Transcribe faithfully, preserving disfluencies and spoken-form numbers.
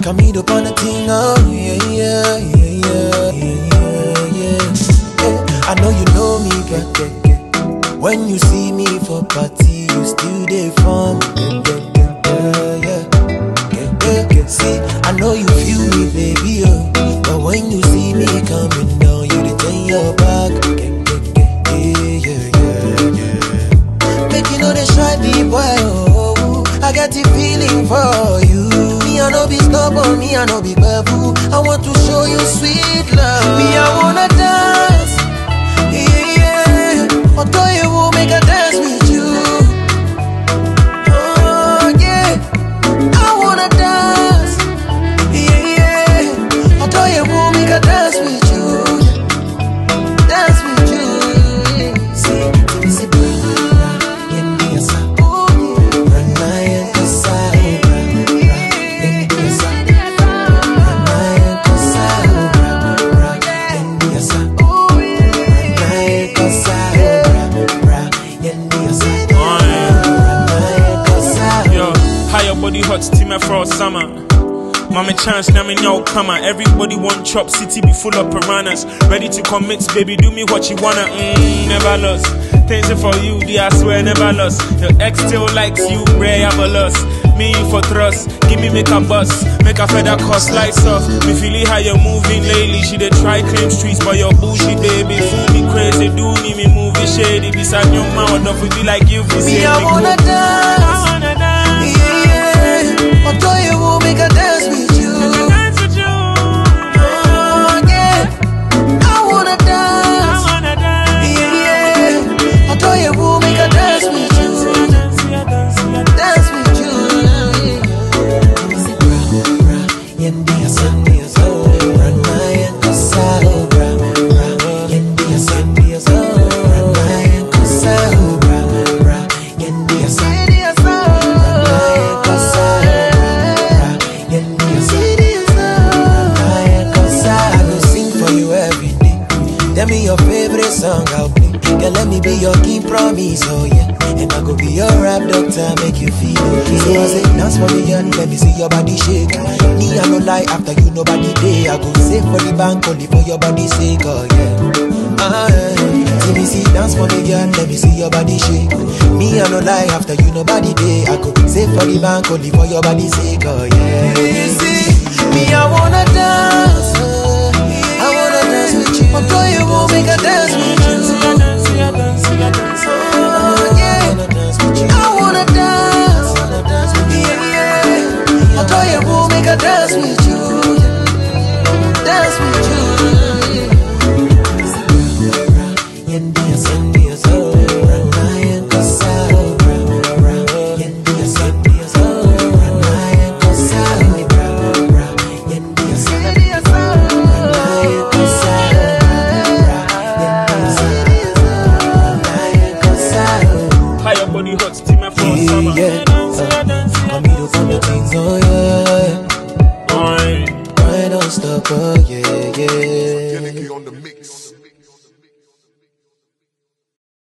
Come upon the thing, oh yeah, yeah, yeah, yeah, yeah, yeah, yeah. I know you know me, get, get, get. When you see me for party, you still there for me, get, get, get, yeah, get, get, get. See, I know you feel me, baby, oh. But when you see me coming down, you return your back, get, get, get, yeah, yeah, yeah. Make you know they try the boy, oh. I got the feeling for you. Me I no be stubborn, me I no be babu. I want to show you sweet love. Me I wanna dance, yeah, yeah. Although you will make a dance with you. Oh yeah, I wanna dance, yeah, yeah. Although you will make a dance with you, dance with you. See, see, see, body hot team for all summer. Mama chance, now me no come. Everybody want chop, city be full of piranhas. Ready to commit, baby, do me what you wanna. Mmm, never lost. Things for you, the I swear never lost. Your ex still likes you, rare have a loss. Me for trust, give me make a bus, make a feather cost lights off. Me feeling how you're moving lately. She dey try claim streets, but your bullshit, baby, fool me crazy, do me me movie shady. Beside your mouth, don't we be like you? Me I wanna dance, I wanna dance, yeah, yeah. Although you will make a dance with you. Dance with you. Oh yeah, I wanna dance, I wanna dance, yeah, yeah. Although you will make a dance with you. Dance with you. Tell me your favorite song, I'll play. Girl, let me be your key promise, oh yeah. And I go be your rap doctor, make you feel okay. So I say, dance for me, and let me see your body shake. Me, I no lie, after you nobody day. I go save for the bank, only for your body sake, oh yeah. Ah, yeah. See me see, dance for me, girl, let me see your body shake. Me, I no lie, after you nobody day. I go save for the bank, only for your body sake, oh yeah. You see, me, I wanna dance, I wanna dance with you. Although you won't make a dance with you. Oh yeah, I wanna dance, yeah, yeah. Although you won't make a dance with you. Dance with you. Body hot, team for summer. Yeah, yeah. Uh, I'm here for the things, oh yeah.